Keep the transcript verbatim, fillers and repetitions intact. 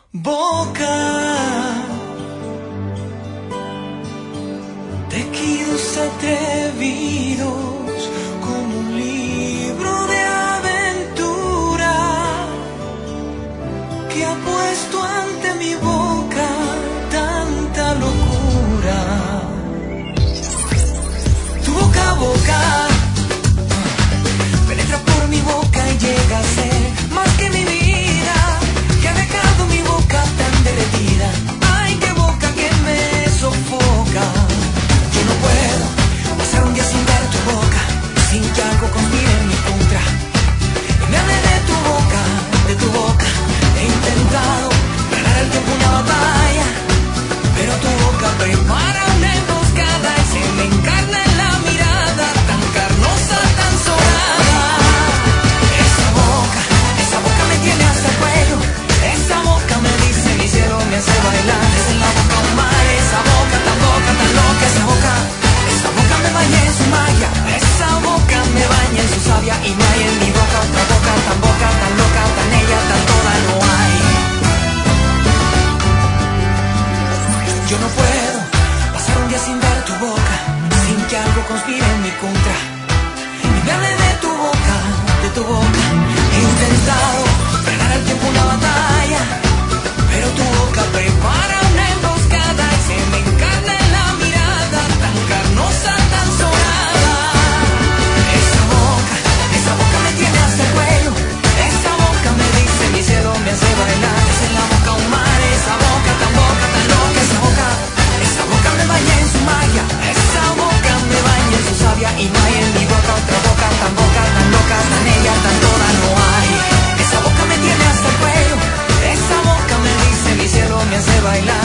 Boca, tejidos atrevidos como un libro de aventura que ha puesto ante mi boca tanta locura. Tu boca a boca penetra por mi boca y llega a ser más que mi vida, que ha dejado mi boca tan derretida. Ay, qué boca que me sofoca. Yo no puedo pasar un día sin ver tu boca, sin que algo conspire en mi contra. Y me hable de tu boca, de tu boca. He intentado ganar el tiempo una batalla, pero tu boca prepara una emboscada y se me encarna en la mirada, tan carnosa, tan sonada. Esa boca, esa boca me tiene hasta el cuello. Esa boca me dice mi cielo, me hace bailar. Es en la boca un mar, esa boca tan loca, tan loca. Esa boca, esa boca me baña en su magia. Esa boca me baña en su savia. Y no hay en mi boca otra boca tan boca, tan loca, tan ella, tan toda no hay. Yo no puedo pasar un día sin ver tu boca, sin que algo conspire en mi contra. Y me hable de tu boca, de tu boca. He intentado ganar el tiempo una batalla, pero tu boca prepara una emboscada y se me encarna en la mirada, tan carnosa, tan sonada. Esa boca, esa boca me tiene hasta el cuello. Esa boca me dice mi cielo, me hace bailar. Es en la boca un mar, esa boca tan boca, tan loca. Esa boca, esa boca me baña en su magia. Esa boca me baña en su savia. Y no hay en mi boca otra boca tan boca, tan loca, tan ella, tan toda no hay. Esa boca me tiene hasta el cuello. Esa boca me dice mi cielo, me hace bailar.